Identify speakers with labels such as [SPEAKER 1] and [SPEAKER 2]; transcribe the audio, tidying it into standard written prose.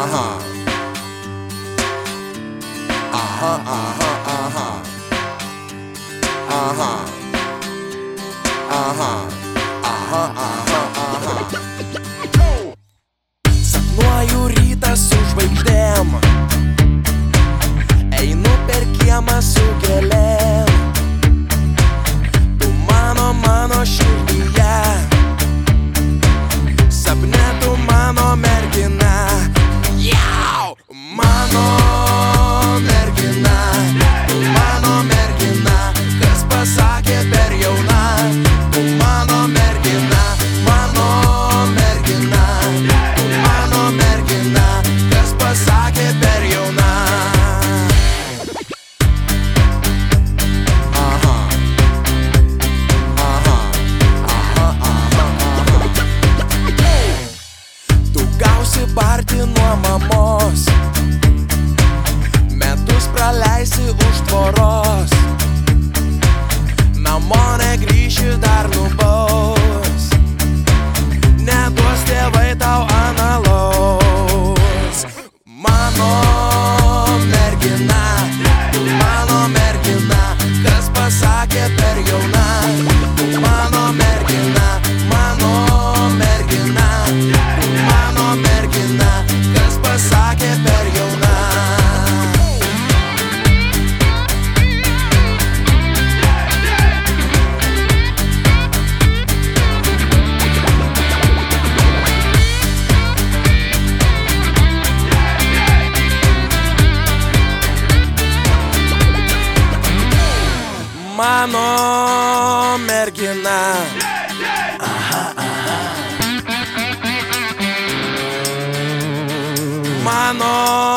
[SPEAKER 1] Sapnuoju rytą su žvaigždėm, einu per kiemą su gėlėm. Tu mano širdyje, sapne tu mano mergina. Mano mergina, tu mano mergina, kas pasakė per jauna. Tu mano mergina, mano mergina, tu mano mergina, kas pasakė per jauna. Tu gausi barti nuo mamos, metus praleisi už tvoros, namo negrįši dar nubaus, neduos tėvai tau analaus. Mano mergina, tu mano mergina, kas pasakė per jauna. Tu mano mergina, mano mergina, tu mano mergina, kas pasakė per jauna. Mano mergina, mano